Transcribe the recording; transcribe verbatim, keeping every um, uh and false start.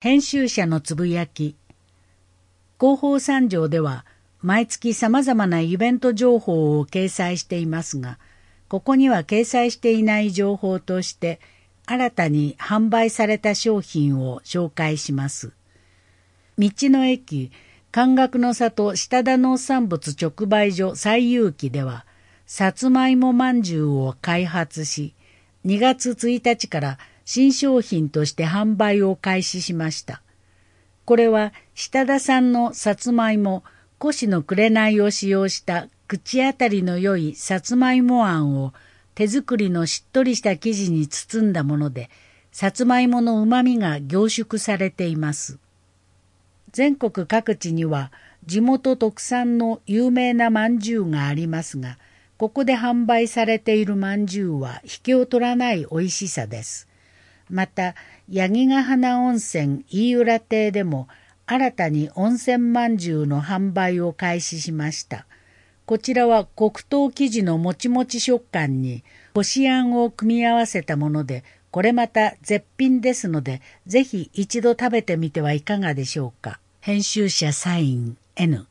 編集者のつぶやき。広報三条では毎月様々なイベント情報を掲載していますが、ここには掲載していない情報として新たに販売された商品を紹介します。道の駅関学の里下田農産物直売所最有機ではさつまいもまんじゅうを開発し、にがつついたちから新商品として販売を開始しました。これは下田産のさつまいも、越の紅を使用した口当たりの良いさつまいもあんを手作りのしっとりした生地に包んだもので、さつまいものうまみが凝縮されています。全国各地には地元特産の有名なまんじゅうがありますが、ここで販売されているまんじゅうは引けを取らない美味しさです。また、八木ヶ鼻温泉飯浦亭でも新たに温泉まんじゅうの販売を開始しました。こちらは黒糖生地のもちもち食感にこしあんを組み合わせたもので、これまた絶品ですので、ぜひ一度食べてみてはいかがでしょうか。編集者サイン エヌ